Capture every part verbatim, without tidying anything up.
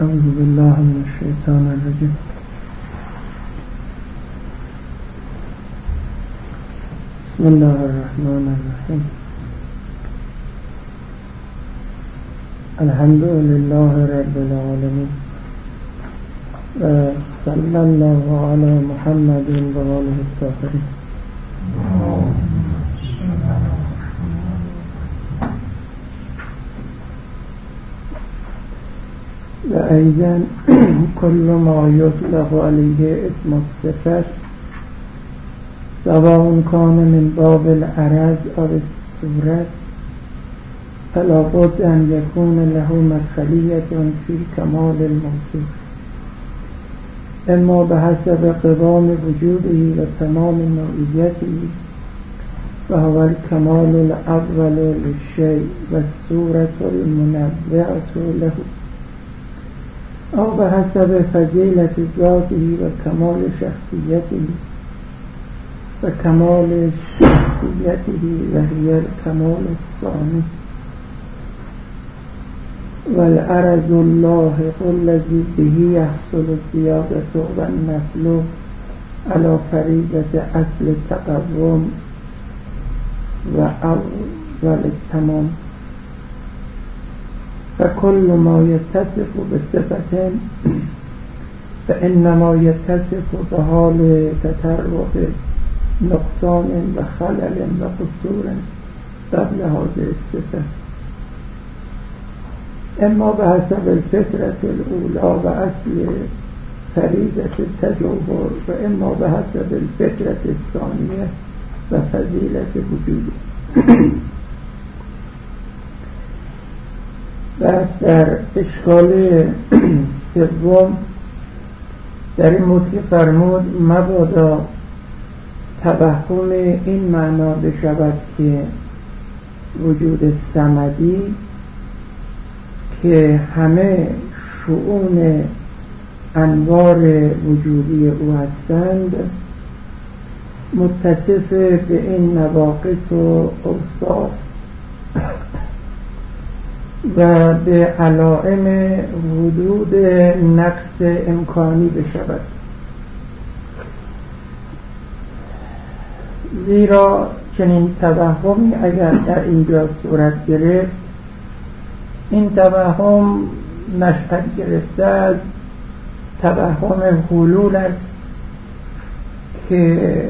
أعوذ بالله من الشيطان الرجيم. بسم الله الرحمن الرحيم. الحمد لله رب العالمين، صلى الله على محمد وآله الطاهرين. وأيضا كل ما يطلق عليه اسم الصفة سواء كان من باب العرض أو الصورة فلا بد أن يكون له مدخلية في كمال الموصوف، إما بحسب قوام وجوده وتمام نوعيته وهو الكمال الأول للشيء والصورة المنبعة له، أو بحسب فضيلة ذاته وكمال شخصيته وكمال شخصيته وهي الكمال الثاني. والعرض اللاحق الذي به يحصل الزيادة والنفل على فريضة أصل التقوم وأول التمام. فكل ما يتصف بصفة فإنما يتصف بحال تطرق نقصان وخلل وقصور قبل هذه الصفة، إما بحسب الفكرة الأولى وأصل فريضة التجوهر، وإما بحسب الفكرة الثانية وفضيلة وجوده. بس در اشکال سوم در این مورد که فرمود مبادا توهم این معنا بشود که وجود صمدی که همه شؤون انوار وجودی او هستند متصف به این نواقص و اوصاف و به علائم وجود نقص امکانی بشود، زیرا چنین توهمی اگر در اینجا صورت گرفت این توهم نشأت گرفته از توهم حلول است که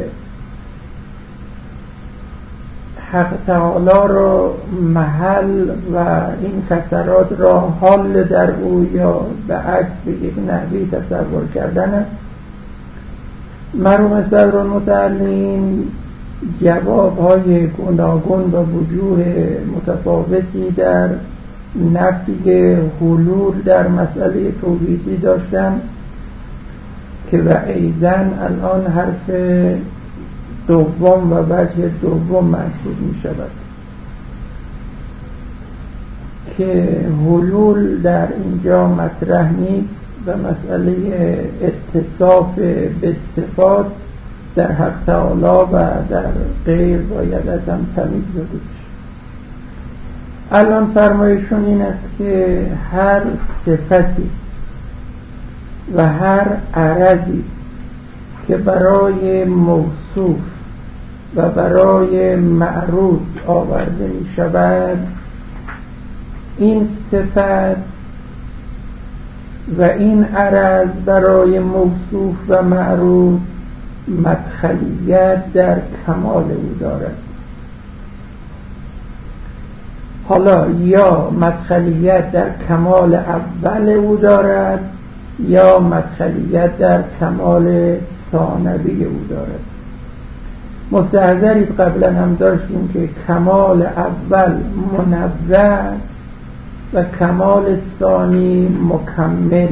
حق تعالی را محل و این کسرات را حال در او یا به عکس به یک نحوی تصور کردن است. مرحوم صدر المتعلین جواب‌های گوناگون و وجوه متفاوتی در نفی حلول در مسئله توحیدی داشتند که و ایضاً الان حرف دوم و وجه دوم محسوب می شود که حلول در اینجا مطرح نیست و مسئله اتصاف به صفات در حق تعالی و در غیر باید از هم تمیز بشه. الان فرمایشون این است که هر صفتی و هر عرضی که برای موصوف و برای معروض آورده می شود این صفت و این عرض برای موصوف و معروض مدخلیت در کمال او دارد. حالا یا مدخلیت در کمال اول او دارد یا مدخلیت در کمال ثانوی او دارد. مستحضرید قبلا هم داشتیم که کمال اول منوع است و کمال ثانی مکمل.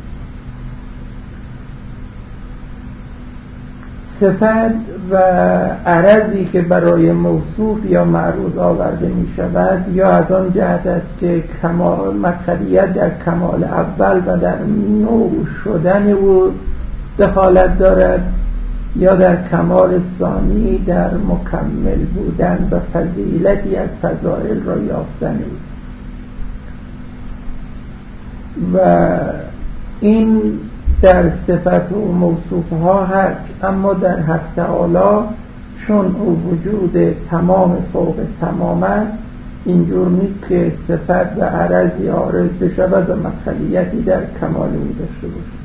صفت و عرضی که برای موصوف یا معروض آورده می شود یا از آن جهت است که کمال مدخلیت در کمال اول و در نوع شدن او دخالت دارد یا در کمال ثانی در مکمل بودن و فضیلتی از فضائل را یافتن او. و این در صفت و موصوف ها هست، اما در حق تعالی چون او وجود تمام فوق تمام است، اینجور نیست که صفت و عرضی عارض بشود و مدخلیتی در کمال او داشته باشد.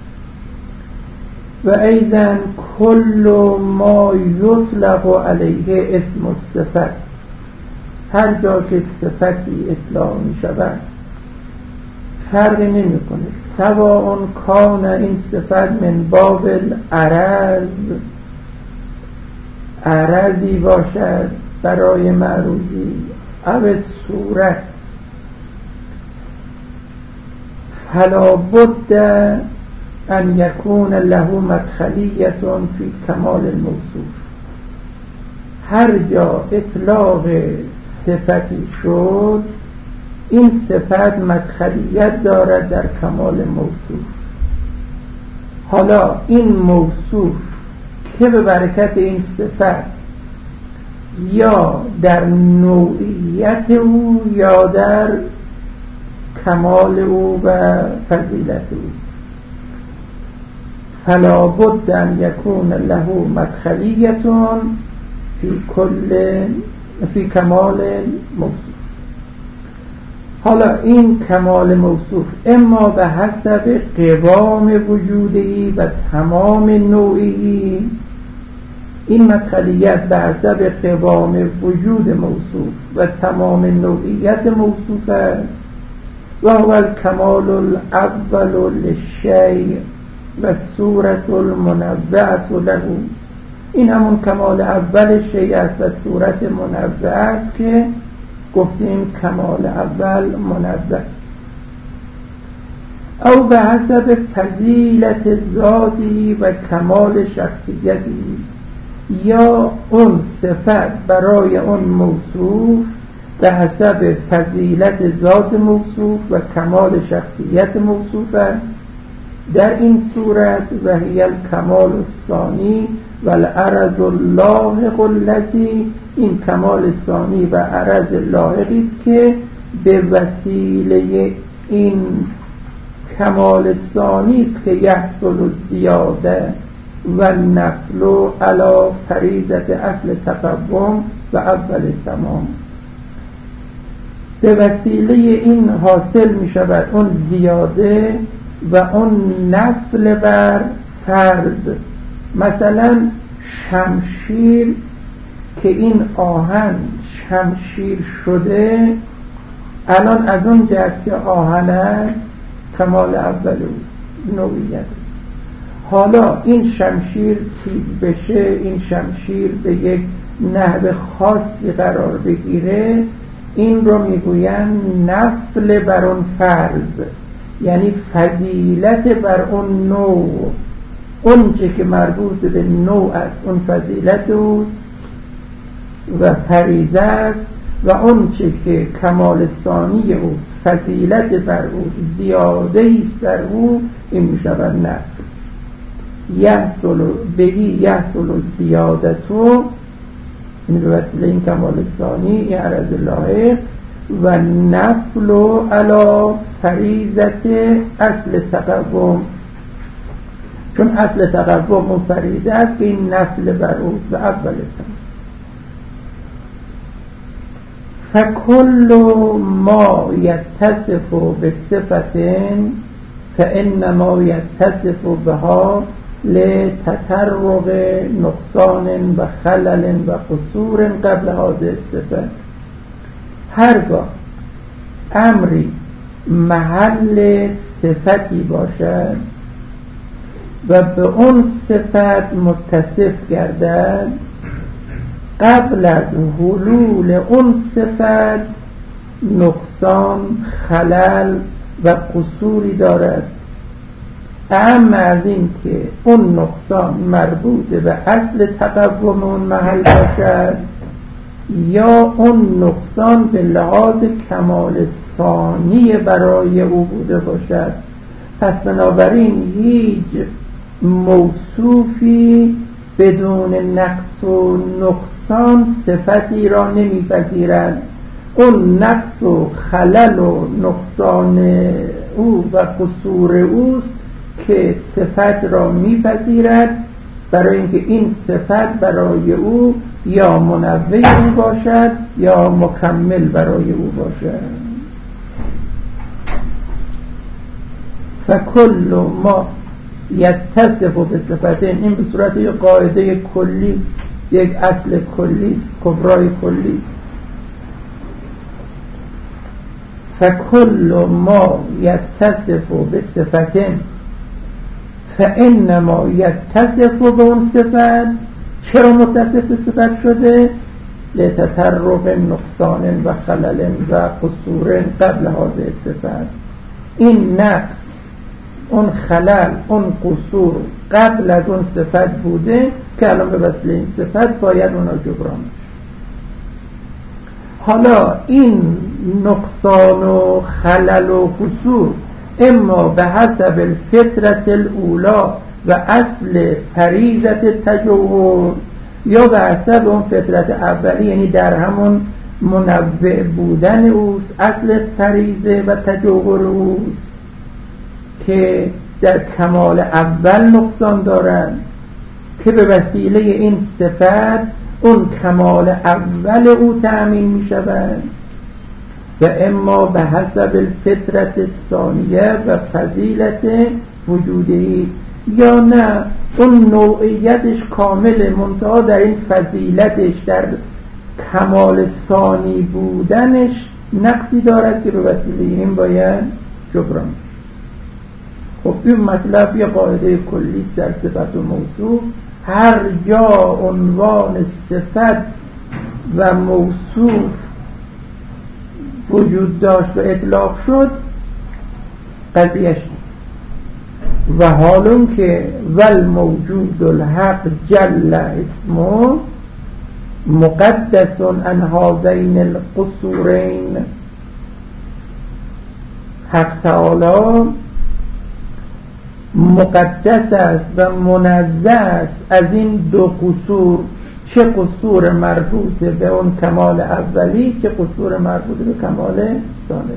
و ایضا کل ما یطلق علیه اسم الصفت، هر جا که صفتی اطلاق می شود فرقی نمی کنه، سواء کان این صفت من باب العرض، عرضی باشد برای معروضی، او صورت، فلا بد ان یکون له مدخلیه فی کمال الموصوف. هر جا اطلاق صفتی شد، این صفت مدخلیت دارد در کمال موصوف. حالا این موصوف که به برکت این صفت یا در نوعیت او یا در کمال او و فضیلت او، فلا بد ان یکون له مدخلیه فی کل فی کمال موصوف. حالا این کمال موصوف اما به حسب قوام وجودی و تمام نوعی، این مدخلیت به حسب قوام وجود موصوف و تمام نوعیت موصوف است. و هو الکمال الاول للشیء و صورت المنوعة له، این همون کمال اول شیء است و صورت منوعه است که گفتیم کمال اول منوع است. او به حسب فضیلت ذاتی و کمال شخصیتی، یا اون صفت برای اون موصوف به حسب فضیلت ذات موصوف و کمال شخصیت موصوف است. در این صورت و هی الکمال الثانی و العرض اللاحق الذی، این کمال ثانی و عرض لاحقی است که به وسیله این کمال ثانی است که یحصل الزیاده و نفل علی فریضه اصل تقوم و اول تمام. به وسیله این حاصل می شود اون زیاده و اون نفل بر فرض. مثلا شمشیر که این آهن شمشیر شده، الان از اون جهت که آهن است کمال اول اوست، نوعیت است. حالا این شمشیر تیز بشه، این شمشیر به یک نحو خاصی قرار بگیره، این رو میگوین نفل بر اون فرض، یعنی فضیلت بر اون نوع. اون چه که مربوط به نوع است اون فضیلت اوست و فریضه است، و اون چه که کمال ثانی اوست فضیلت بر اوست، زیاده است بر او، این میشود نفل. یحصل بهی یحصل زیادتو، این به وسیله این کمال ثانی، این عرض لایق، و نفل علی فریضت اصل تقوم، چون اصل تقوم و فریضه است که این نفل بر اوست و اول تمام. فکل ما یتصف بصفت فانما یتصف بها لتطرق نقصان و خلل و قصور قبل هذه الصفه. هرگاه امری محل صفتی باشد و به اون صفت متصف گردد، قبل از حلول اون صفت نقصان، خلل و قصوری دارد، اما از این که اون نقصان مربوط به اصل تقوم اون محل باشد یا اون نقصان به لحاظ کمال ثانی برای او بوده باشد. پس بنابراین هیچ موصوفی بدون نقص و نقصان صفتی را نمیپذیرد. اون نقص و خلل و نقصان او و قصور اوست که صفت را میپذیرد، برای اینکه این صفت برای او یا منوع او باشد یا مکمل برای او باشد. فکل ما یتصف بصفتین، این به صورت یک قاعده کلی است، یک اصل کلی است، کبرای کلی است. فکل ما یتصف بصفتین فانما یتصف به اون صفت. چرا متصف به صفت شده؟ لتطرق نقصان و خلل و قصور قبل هذه صفت. این نقص، اون خلل، اون قصور قبل از اون صفت بوده که الان به وسیله این صفت باید اونا جبران بشه. حالا این نقصان و خلل و قصور اما به حسب الفطرت الاولا و اصل فریضت تجوهر، یا به حسب اون فطرت اولی، یعنی در همون منوع بودن اوست، اصل فریضه و تجوهر اوست که در کمال اول نقصان دارند، که به وسیله این صفت اون کمال اول او تأمین می شود. و اما به حسب الفطرت ثانیه و فضیلت وجودی، یا نه اون نوعیتش کامل، منتها در این فضیلتش، در کمال ثانی بودنش نقصی دارد که به وسیله این باید جبران. خب این مطلب یه قاعده کلی است در صفت و موصوف. هر جا عنوان صفت و موصوف وجود داشت و اطلاق شد، قضیهش و حالون که ول موجود الحق جل اسمه مقدس عن هذین القصورین. حق تعالی مقدس است و منزه است از این دو قصور، چه قصور مربوط به اون کمال اولی، چه قصور مربوط به کمال ثانی.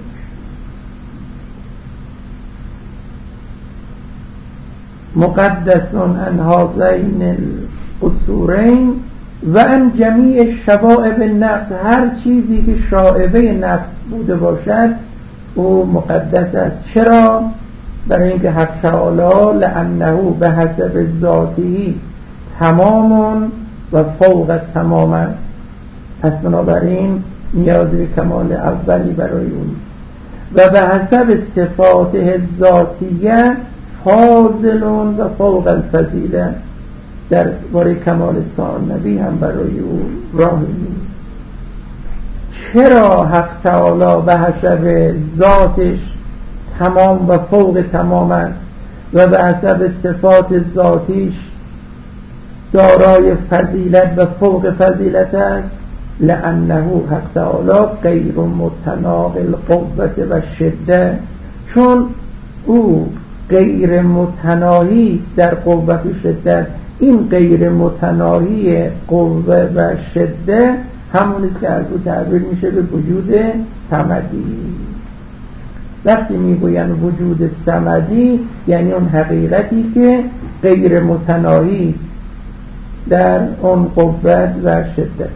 مقدس عن هذین القصورین و عن جمیع شوائب النقص، هر چیزی که شائبه نقص بوده باشد او مقدس است. چرا؟ برای اینکه حق تعالی لانه به حسب ذاتی تمام و فوق تمام است، پس بنابراین نیازی به کمال اولی برای او نیست. و به حسب صفات ذاتیه فاضل و فوق الفضیله، در باره کمال ثانوی هم برای او راه نیست. چرا حق تعالی به حسب ذاتش تمام و فوق تمام است و به حسب صفات ذاتیش دارای فضیلت و فوق فضیلت است؟ لانه حق تعالی غیر متناقل قوت و شده، چون او غیر متناهی است در قوت و شدت. این غیر متناهی قوه و شده همون است که از او تعبیر میشه به وجود صمدی. وقتی میگوین وجود صمدی یعنی اون حقیقتی که غیر متناهی است در اون قوت و شدت.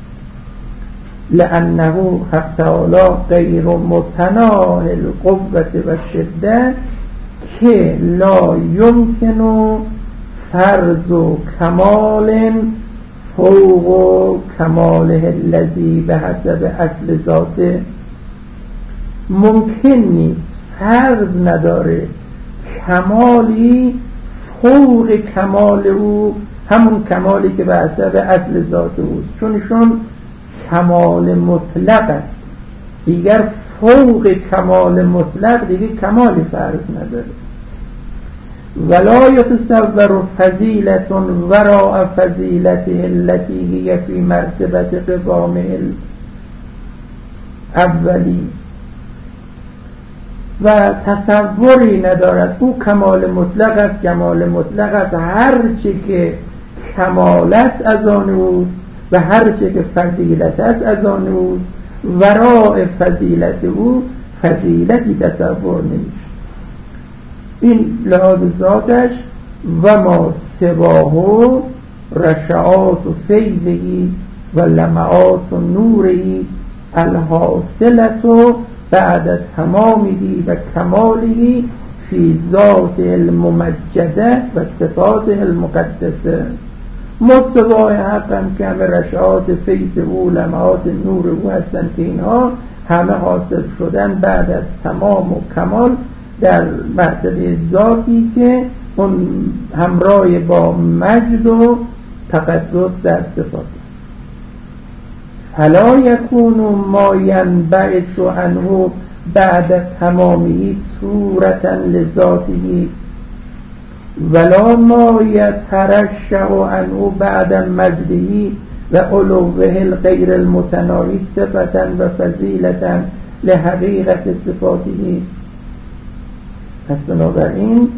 لانه حق تعالی غیر متناهی القوت و شدت که لا یمکن فرض و کمال فوق کماله الذی به حسب اصل ذاته. ممکن نیست، فرض نداره کمالی فوق کمال او، همون کمالی که به حسب اصل ذات اوست، چون ایشون کمال مطلق است، دیگر فوق کمال مطلق دیگه کمالی فرض نداره. ولا یتصور فضیلت وراء فضیلته التي هي فی مرتبه قوام اولی، و تصوری ندارد او کمال مطلق است. کمال مطلق است هر چی که کمال است از آن اوست و هر چی که فضیلت است از آن اوست. وراء فضیلت او فضیلتی تصور نمیشه. این لحاظ ذاتش. و ما سواه رشعات و فیضهی و لمعات و نورهی الحاصلت بعد تمامهی و کمالهی فی ذات الممجده و صفات المقدسه. مستوای حق هم که همه رشعات فیض او، لمعات نور او هستند که اینها همه حاصل شدن بعد از تمام و کمال در مرتبه ذاتی که اون همراه با مجد و تقدس در صفات است. فلا یکون ما ینبعث عنه بعد تمامی صورتا لذاته ولا ما یترشح عنه بعد مجده و علوه الغیر المتناهی صفتا و فضیلتا لحقیقت صفاته. پس بنابراین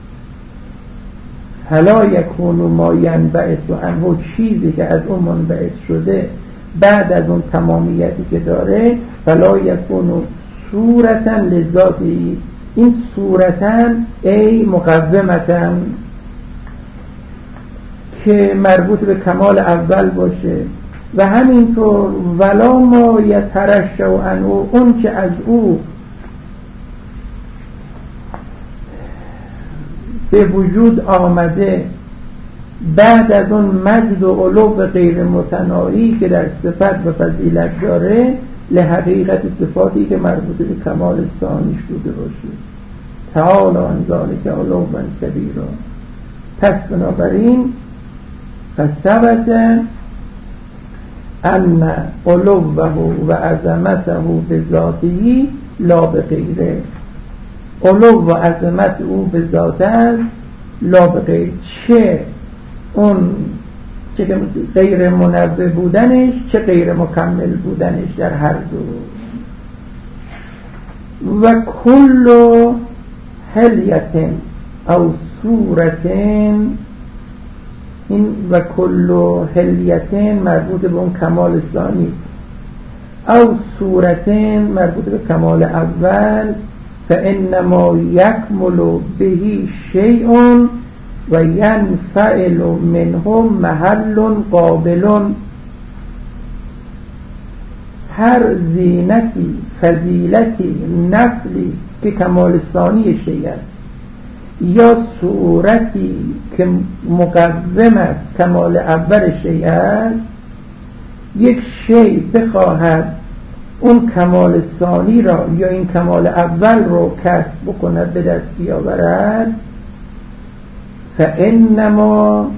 فلا یکون ما ینبعث عنه، چیزی که از اون منبعث شده بعد از اون تمامیتی که داره، فلا یکون صورتا لذاتی، این صورتا ای مقومتا که مربوط به کمال اول باشه و همینطور ولا ما یترشح عنه، اون که از او به وجود آمده بعد از اون مجد و علو غیر متناهی که در صفت و فضیلت داره لحقیقت صفاتی که مربوط به کمال ثانیش بوده باشه. تعالی عن ذلک علوا کبیرا. پس بنابراین فثبت ان علوه و عظمته بذاته لا بغیره، علو و عظمت او به ذات است لا بغیر، چه اون چه غیر منوع بودنش چه غیر مکمل بودنش در هر دو. و کل حلیت او صورت، این و کل حلیت مربوط به اون کمال ثانی، او صورت مربوط به کمال اول، فانما یکمل بهی شیء و ینفعل منه محل قابل. هر زینتی، فضیلتی، نفلی که کمال ثانی شیء است یا صورتی که مقوم است کمال اول شیء است، یک شیء بخواهد اون کمال ثانی را یا این کمال اول رو کسب بکند، به دست بیاورد، فانما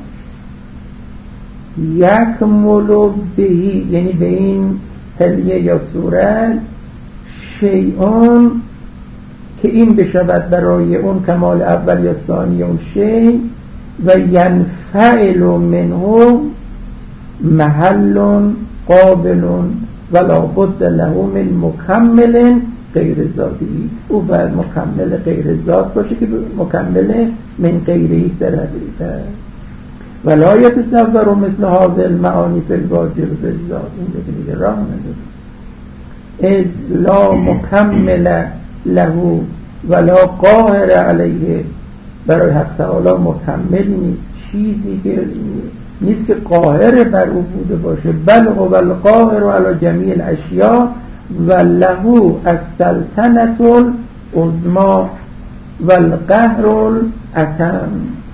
یکمل بهی، یعنی به این حلیه یا صورت، شیئون که این بشود برای اون کمال اول یا ثانی اون شیء، و ینفعل منه محل قابل ولا بد له من مکمل غیر ذاتی. او باید مکمل غیر ذات باشه که مکمل من غیری در حقیقت. ولا یتصور مثل هذه المعانی فی الواجب بالذات، این دیگه راه نداره. از لا مکمل له ولا قاهر علیه، برای حق تعالی مکمل نیست، چیزی که نیست که قاهر بر او بوده باشه، بل هو القاهر علی جمیع الاشیاء و له السلطنة العظمی و القهر الاتم.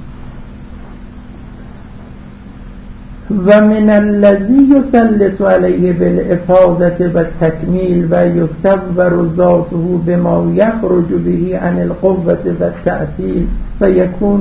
و من الذی یسلط علیه بالافاضة و التکمیل و یصور ذاته بما یخرج به عن القوة و التعطیل و یکون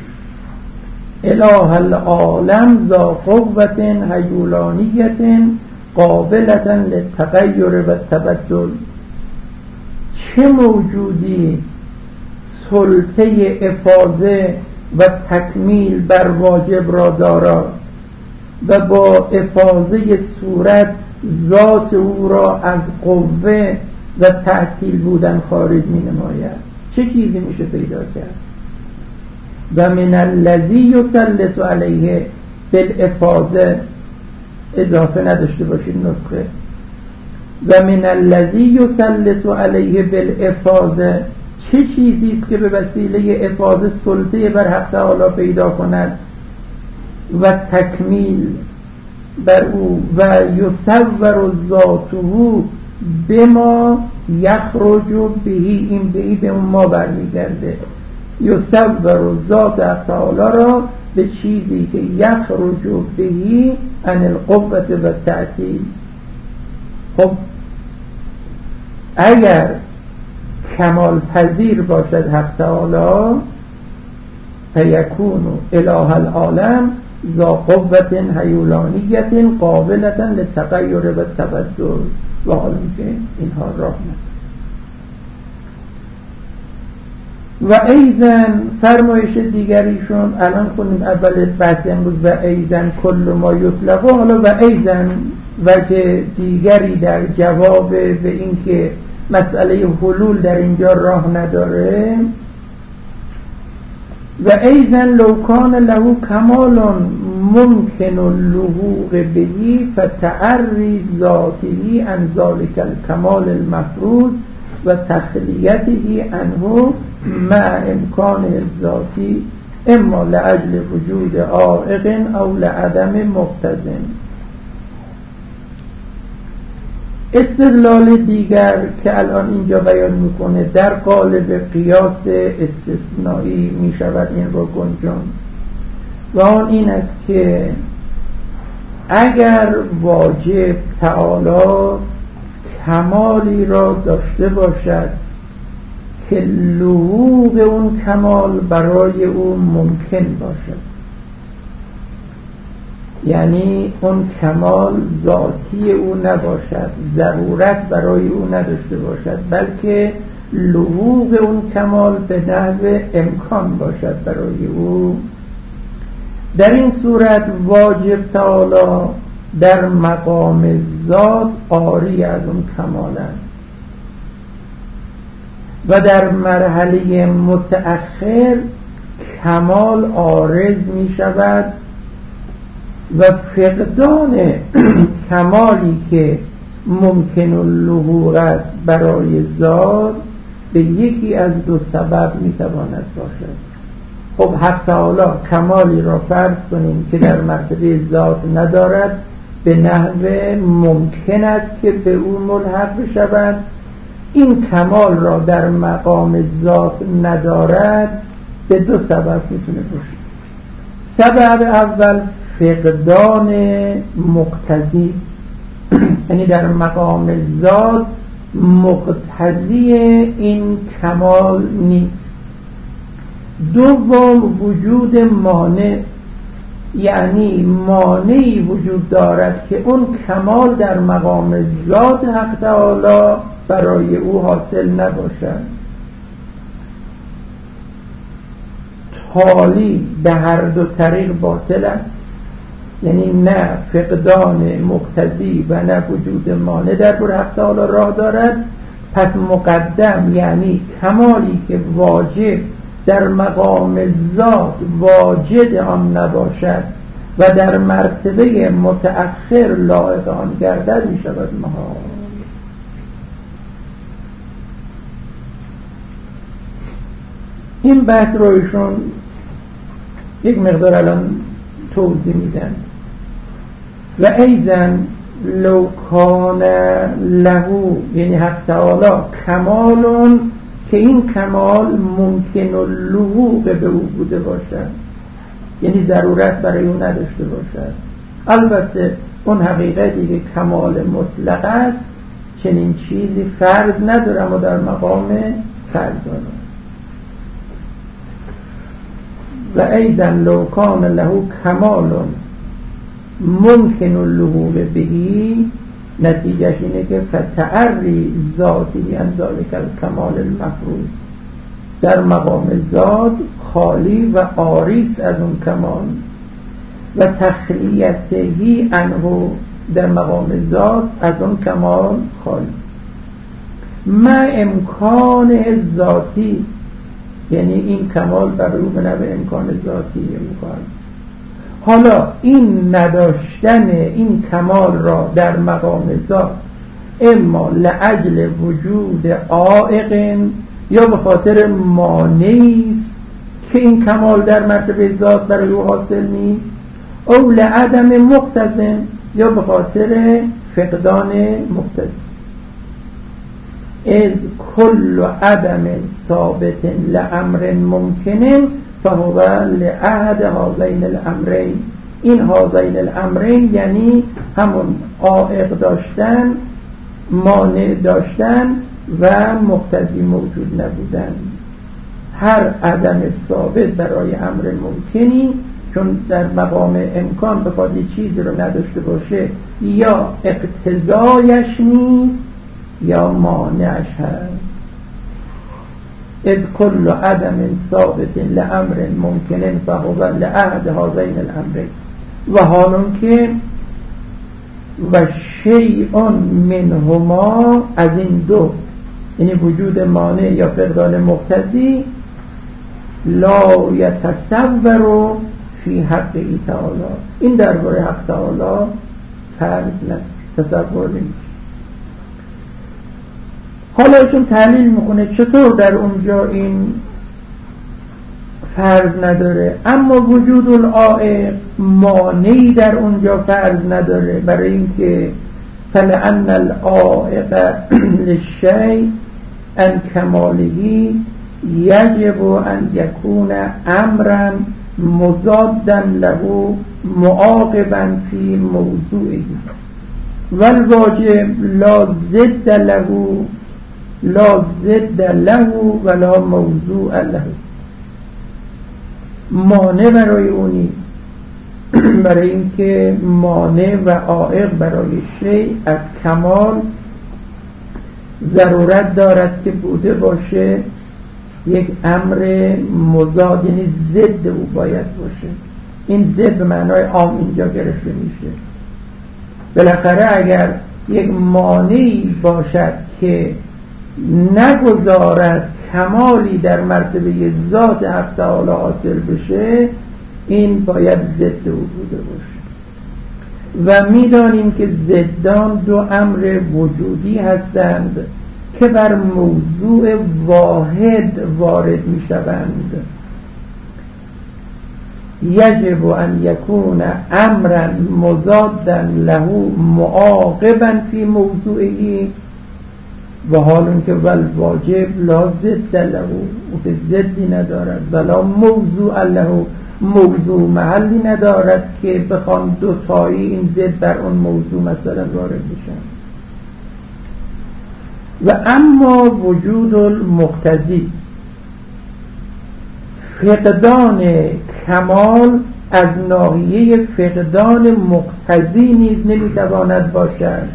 اله العالم ذا قوة هیولانیة قابلة للتغیر و التبدل. چه موجودی سلطه افاضه و تکمیل بر واجب را داراست و با افاضه صورت ذات او را از قوه و تعطیل بودن خارج می نماید؟ چه چیزی میشه پیدا کرد؟ و من الذی یسلط علیه بالافاضه، اضافه نداشته باشید نسخه، و من الذی یسلط علیه بالافاضه، چه چیزی است که به وسیله افاضه سلطه بر حق تعالی پیدا کند و تکمیل بر او و یصور ذاته بما یخرج بهی، این بهی به اون ما برمیگرده، یصور ذات حق تعالی را به چیزی که یخرج بهی عن القوة و تعطیل. خب اگر کمال پذیر باشد حق تعالی فیکون اله العالم ذا قوة هیولانیت قابلة للتغیر و تبدل، و حالا که اینها راه نداره. و ایزن فرمایش دیگریشون الان کنیم اول بحث امروز، و ایزن کل ما یطلقه، حالا و ایزن وجه دیگری در جواب به این که مسئله حلول در اینجا راه نداره. و ایزن لو کان له کمال ممکن اللحوق بهی فتعری ذاته عن ذلک الکمال المفروض و تخلیته عنه مع امکان الذاتی اما لأجل وجود عائق او لعدم مقتضٍ. استدلال دیگر که الان اینجا بیان میکنه در قالب قیاس استثنایی میشود این رو گنجان، و آن این است که اگر واجب تعالی کمالی را داشته باشد که لحوق اون کمال برای او ممکن باشد، یعنی اون کمال ذاتی او نباشد، ضرورت برای او نداشته باشد، بلکه لحوق اون کمال به نحو امکان باشد برای او، در این صورت واجب تعالی در مقام ذات عاری از اون کمال است و در مرحله متأخر کمال عارض می شود و فقدان کمالی که ممکن اللحوق است برای ذات به یکی از دو سبب می تواند باشد. خب حق تعالی کمالی را فرض کنیم که در مرتبه ذات ندارد، به نحو ممکن است که به او ملحق بشود. این کمال را در مقام ذات ندارد، به دو سبب میتونه باشه. سبب اول فقدان مقتضی، یعنی در مقام ذات مقتضی این کمال نیست. دوم وجود مانع، یعنی مانعی وجود دارد که اون کمال در مقام ذات حق تعالی برای او حاصل نباشد. تالی به هر دو طریق باطل است، یعنی نه فقدان مقتضی و نه وجود مانع در بر حق تعالی راه دارد. پس مقدم یعنی کمالی که واجب در مقام ذات واجد آن نباشد و در مرتبه متأخر لایق آن گردد می شود محال. این بحث رو ایشون یک مقدار الان توضیح میدن. و ایزن لو کان له، یعنی حق تعالی کمالون که این کمال ممکن اللحوق به او بوده باشد، یعنی ضرورت برای او نداشته باشد. البته اون حقیقتی که کمال مطلق است چنین چیزی فرض نداره، اما در مقام فرض داره. و ایزن لو کان له کمال ممکن اللحوق بهی، نتیجهش اینه که فتعری ذاتی عن ذلک الکمال المفروض، در مقام ذات خالی و عاریست از اون کمال، و تخلیته عنه در مقام ذات از اون کمال خالی است. ما امکان ذاتی، یعنی این کمال برای او به نوع امکان ذاتی امکان. حالا این نداشتن این کمال را در مقام ذات اما لأجل وجود عائق یا به خاطر مانعی است که این کمال در مرتبه ذات برای او حاصل نیست، او لعدم مقتضٍ، یا به خاطر فقدان مقتضی. از کل عدم ثابت لامر ممکن فهو لعهد هذین الامرین. این هذین الامرین یعنی همون عائق داشتن، مانع داشتن و مقتضی موجود نبودن. هر عدم ثابت برای امر ممکنی، چون در مقام امکان بخواد یه چیزی رو نداشته باشه، یا اقتضایش نیست یا مانعش هست. از کل عدم ثابت لامر ممکن فهو لعهد هذین الامرین. و حالون که و شیء منهما، از این دو، یعنی وجود مانع یا فقدان مقتضی، لا یتصور فی حق تعالی، این درباره حق تعالی فرض نه، تصور نمیشه. حالا چون تحلیل میکنه چطور در اونجا این فرض نداره، اما وجود العائق مانعی در اونجا فرض نداره، برای اینکه فلأن العائق للشیء ان کماله یجب ان یکون امرا مضادا له معاقبا فی موضوعه والواجب لا ضد له لا ضد له ولا موضوع له. مانع برای او نیست، برای اینکه مانع و عائق برای شیء از کمال ضرورت دارد که بوده باشه یک امر مضاد، یعنی ضد او باید باشه. این ضد به معنای عام اینجا گرفته میشه. بالاخره اگر یک مانعی باشد که نگذارد کمالی در مرتبه ذات حق تعالی حاصل بشه، این باید ضد او بوده باشه. و میدانیم که ضدان دو امر وجودی هستند که بر موضوع واحد وارد می شوند. یجب ان یکون امرا مضادا له معاقبا فی موضوعه، و حال که والواجب لا ضد له، او که ضدی ندارد، ولا موضوع له، موضوع محلی ندارد که بخوان دوتایی این ضد بر اون موضوع مثلا وارد بشن. و اما وجود المقتضی، فقدان کمال از ناحیه فقدان مقتضی نیز نمیتواند باشد.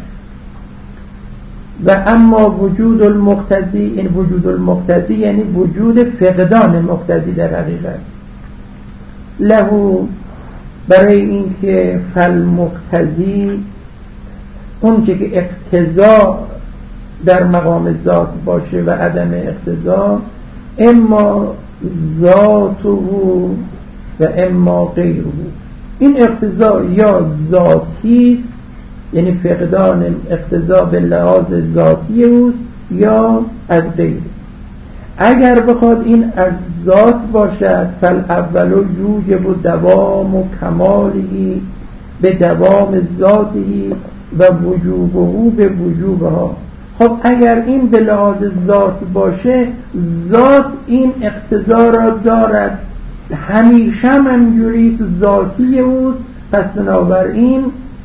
و اما وجود المقتضی، این وجود المقتضی یعنی وجود فقدان مقتضی در حقیقت، لهو، برای اینکه فالمقتضی اون که اقتضا در مقام ذات باشه و عدم اقتضا، اما ذاته و اما غیره. این اقتضا یا ذاتی است، یعنی فقدان اقتضا به لحاظ ذاتی اوست، یا از غیره. اگر بخواد این از ذات باشد، فالاول یوجب دوام و کمالی به دوام ذاتی و وجوبه به وجوبها. خب اگر این به لحاظ ذات باشه، ذات این اقتضا را دارد، همیشه همینجوریست، ذاتی اوست، پس بنابراین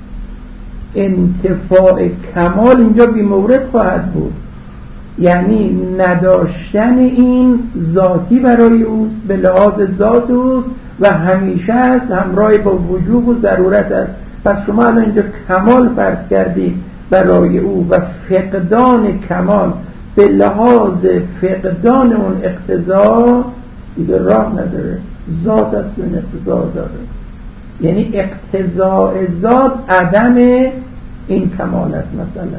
انتفاع کمال اینجا بی مورد خواهد بود. یعنی نداشتن این ذاتی برای اوست، به لحاظ ذات اوست و همیشه است، همراه با وجوب و ضرورت است. پس شما الان اینجا کمال فرض کردید برای او و فقدان کمال به لحاظ فقدان اون اقتضا دیگه راه نداره، ذات است و اون اقتضا داره. یعنی اقتضاء ذات عدم این کمال است مثلا.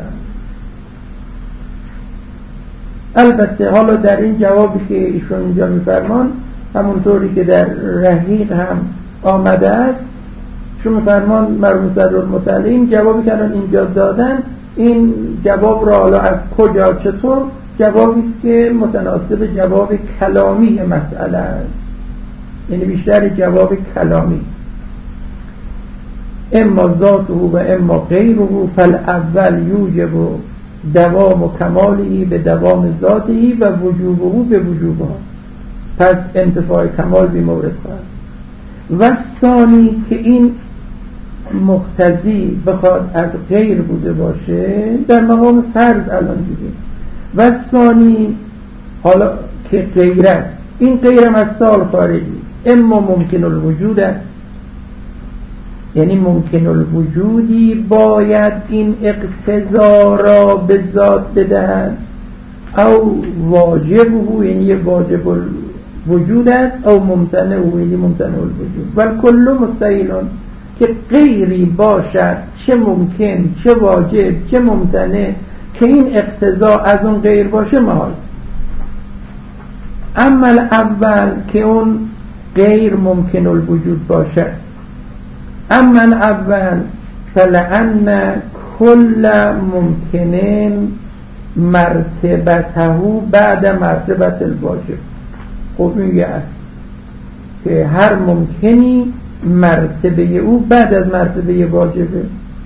البته حالا در این جوابی که ایشون اینجا میفرمان، همونطوری که در رحیق هم آمده است، چون میفرمان مرحوم صدرالمطلع این جوابی که الان اینجا دادن، این جواب را حالا از کجا چطور جوابی است که متناسب جواب کلامی مسئله است، یعنی بیشتر جواب کلامی است. اما ذاته و اما غیره فالاول یوجب دوام کمالی به دوام ذاتی و وجوبه به وجوبها، پس انتفاع کمال بی مورد خواهد. و ثانی که این مقتضی بخواد از غیر بوده باشه در مقام فرض الان دیگه. و ثانی حالا که غیر است، این غیر هم از سال خارجی است، اما ممکن الوجود است، یعنی ممکن الوجودی باید این اقتضا را به ذات بدهد، او واجبه یعنی واجب الوجود است، او ممتنع یعنی ممتنع الوجود. و کل مستحیل که غیری باشد، چه ممکن چه واجب چه ممتنع، که این اقتضا از اون غیر باشه محال. اما اول که اون غیر ممکن الوجود باشد، اما اول فلأن کل ممکن مرتبته بعد مرتبت الواجب. خب این یه است که هر ممکنی مرتبه او بعد از مرتبه واجبه.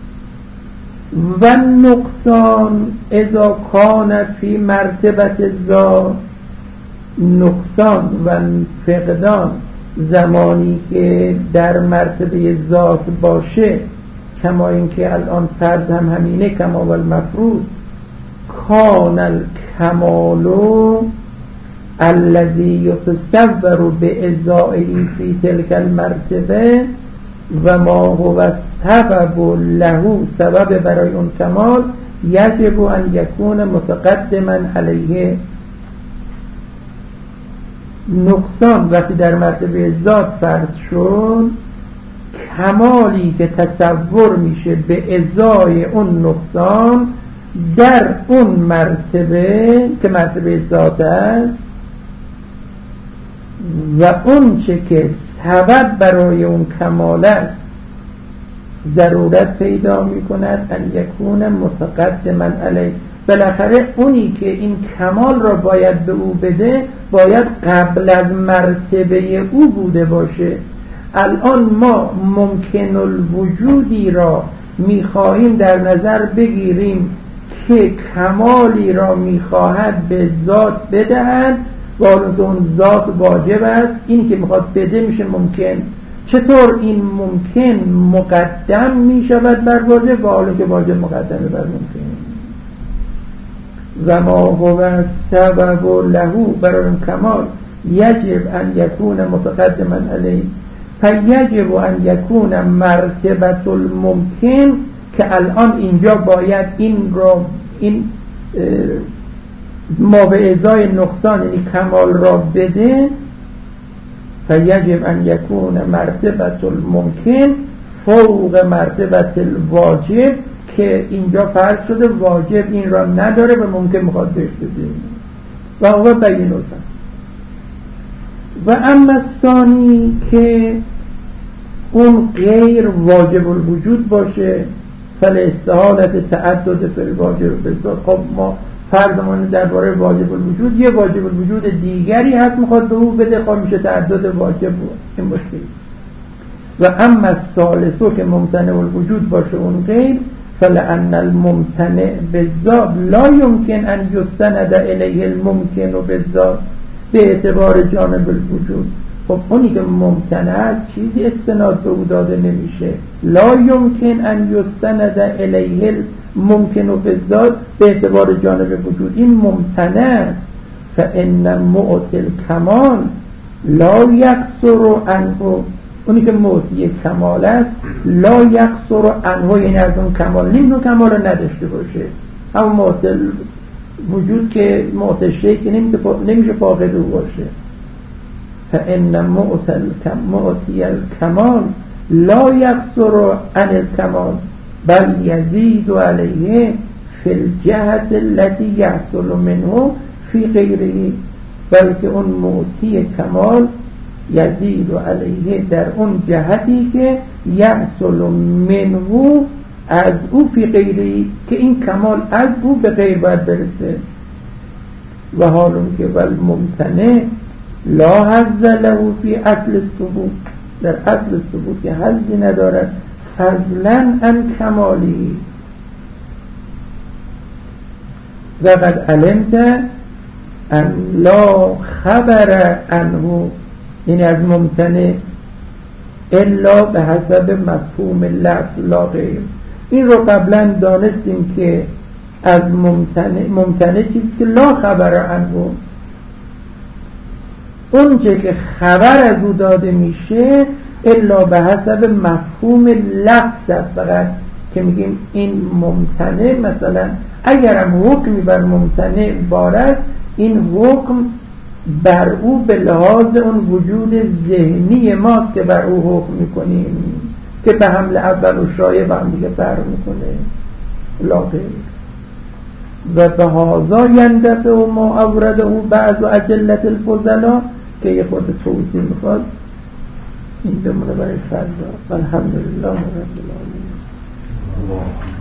و نقصان اذا کان فی مرتبت ذات، نقصان و فقدان زمانی که در مرتبه ذات باشه، کما اینکه الان فرض هم همینه، کما و المفروض کان الکمال الذی یتصور بإزائه فی تلک المرتبه و ما هو سبب له، سبب برای اون کمال، یجب ان یکون متقدما علیه. نقصان وقتی در مرتبه ذات فرض شد، کمالی که تصور میشه به ازای اون نقصان در اون مرتبه که مرتبه ذات است، و اون چه که سبب برای اون کمال است ضرورت پیدا میکند ان یکون متقدما علیه. بالاخره اونی که این کمال را باید به او بده باید قبل از مرتبه او بوده باشه. الان ما ممکن الوجودی را میخواهیم در نظر بگیریم که کمالی را میخواهد به ذات بدهد، و اون ذات واجب است، این که میخواد بده میشه ممکن. چطور این ممکن مقدم میشود بر واجب، و حالا که واجب مقدمه بر ممکن؟ و ما هو سبب له، برای اون کمال یجب ان یکون متقدما علیه، فیجب ان یکون مرتبت الممکن، که الان اینجا باید این را این ما به ازای نقصان یعنی کمال را بده، فیجب ان یکون مرتبت الممکن فوق مرتبت الواجب، که اینجا فرض شده واجب این را نداره و ممکن میخواد بهش بده، و هو بین الفصل. و اما ثانی که اون غیر واجب الوجود باشه، فالاستحالت تعدد فی الواجب بالذات. خب ما فرضمون درباره واجب الوجود، یه واجب الوجود دیگری هست میخواد به او بده، خب میشه تعدد واجب، این مشکلی. و اما الثالثو که ممتنع الوجود باشه اون غیر، فلأن الممتنع بالذات لا يمكن ان يستند الیه الممکن بالذات به اعتبار جانب الوجود. خب اونی که ممتنع است چیزی استناد به او داده نمیشه. لا يمكن ان يستند الیه الممکن بالذات به اعتبار جانب وجود، این ممتنع است. فان معطی الکمال لا یقصر عنه، اونی که معطی کمال است لا یقصر عنه، یعنی از اون کمال نمیدون کمال رو نداشته باشه. همون معطی وجود که معطی شیء که نمیشه فاقد او باشه. فان معطی الکمال لا یقصر عن الکمال بل یزید علیه فی الجهت التي یحصل منه فی غیره، بلکه اون معطی کمال یزید علیه در اون جهتی که یحصل منه از او فی غیره، که این کمال از او به غیر باید برسه. و حالون که ول ممتنع لا حظ له فی اصل الثبوت، در اصل ثبوت که حظی ندارد فضلا عن کمالی. و قد علمت ان لا خبر عنه، یعنی از ممتنع، الا به حسب مفهوم لفظ لا غیر. این رو قبلا دانستیم که از ممتنع ممتنع چیزی که لا خبر عنه، اون که خبر از او داده میشه الا به حسب مفهوم لفظ است فقط، که میگیم این ممتنع، مثلا اگرم حکمی بر ممتنع بارد، این حکم بر او به لحاظ اون وجود ذهنی ماست که بر او حکم میکنیم که به حمل اول و شایع با هم دیگه فرق میکنه لا غیر. و به هازا یندفع و ما اورده او بعض و اجلت الفضلا که یه خود توضیح میخواد، این بمونه برای فردا. الحمدلله رب العالمین.